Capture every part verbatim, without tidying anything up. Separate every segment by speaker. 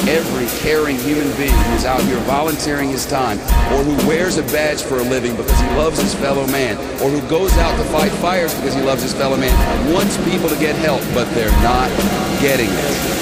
Speaker 1: every caring human being who's out here volunteering his time, or who wears a badge for a living because he loves his fellow man, or who goes out to fight fires because he loves his fellow man, wants people to get help, but they're not getting it.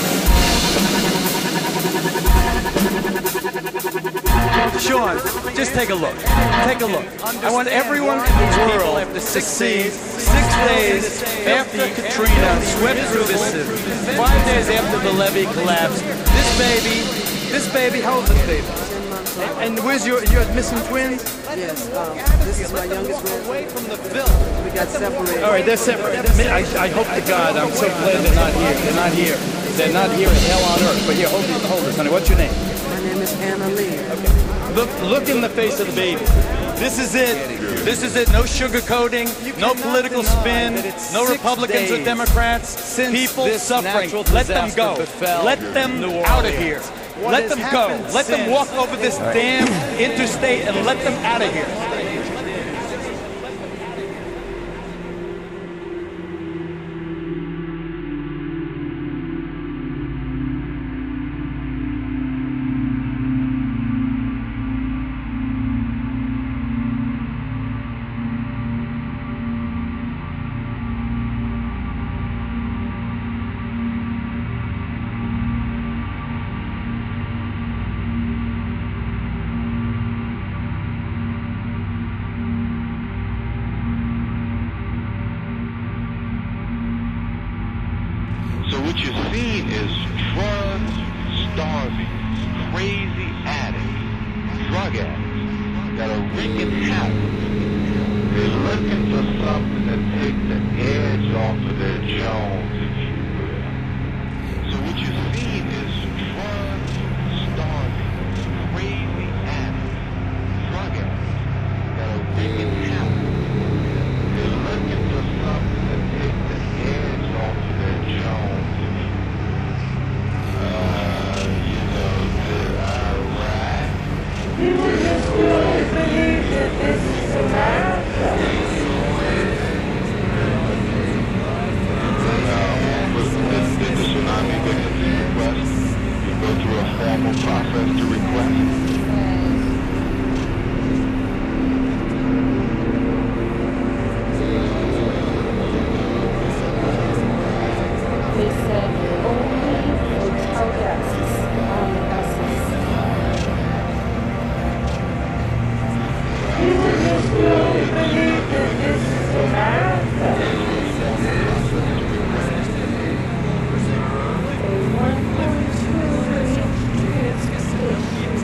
Speaker 2: Sean, just take a look. Take a look. I want everyone in the world to see six days after Katrina swept through this city, five days after the levee collapsed, this baby, this baby, how old is this baby? And where's your, your missing twins?
Speaker 3: Yes, um, this is my youngest one.
Speaker 2: Away from the film.
Speaker 3: We got separated.
Speaker 2: All right, they're separated. I, I hope to God, I'm so glad they're not here. They're not here. They're not here in hell on earth. But here, hold this, hold this, honey. What's your name?
Speaker 3: My name is Anna Lee.
Speaker 2: Okay. Look, look in the face of the baby. This is it. This is it. No sugarcoating, no political spin, no Republicans or Democrats. People suffering. Let them go. Let them out of here. Let them go. Let them walk over this damn interstate and let them out of here.
Speaker 4: So what you're seeing is drug-starving, crazy addicts, drug addicts that are wreaking havoc. They're looking for something to take the edge off of their Jones, if you will. So what you're seeing is drug-starving, crazy addicts, drug addicts that are wreaking havoc. They're looking for something to take the edge off of their Jones.
Speaker 5: People just really believe that this is America.
Speaker 4: With the tsunami victims request, you go through a formal process to request.
Speaker 5: They said only hotel guests on the buses. People just really believe that this is America. A one point two rate transportation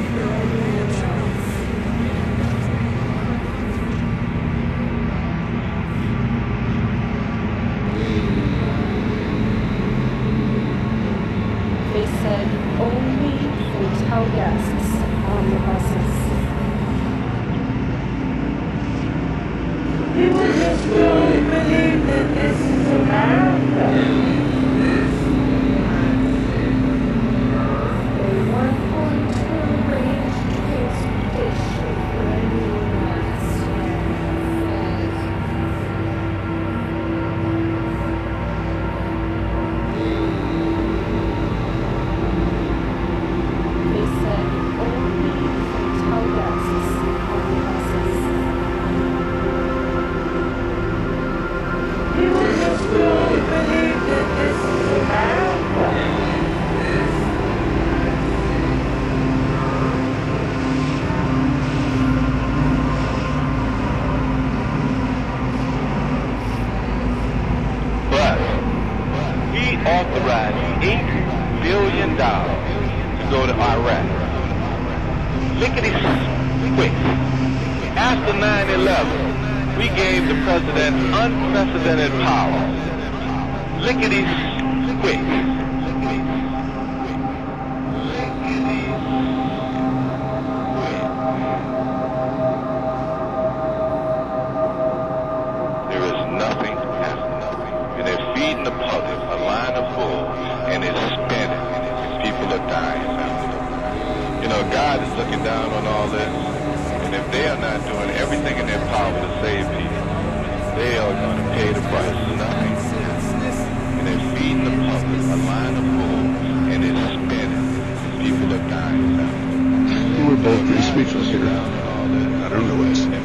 Speaker 5: They said only hotel guests on the buses. People just really believe that this is America. A one point two range transportation for anyone else. They said only hotel guests on the buses. People just really believe that this is America.
Speaker 4: But he authorized eight billion dollars to go to Iraq. Lickety quick. After nine eleven, we gave the president unprecedented power. Lickety quick. There is nothing happening. And they're feeding the public a line of bull, and it's spinning. People are dying now. You know, God is looking down on all this, and if they are not doing everything in their power to save people, they are going to pay the price of nothing. And they're feeding the public a line of bull, and it's spinning. People
Speaker 6: speechless here. I don't know what's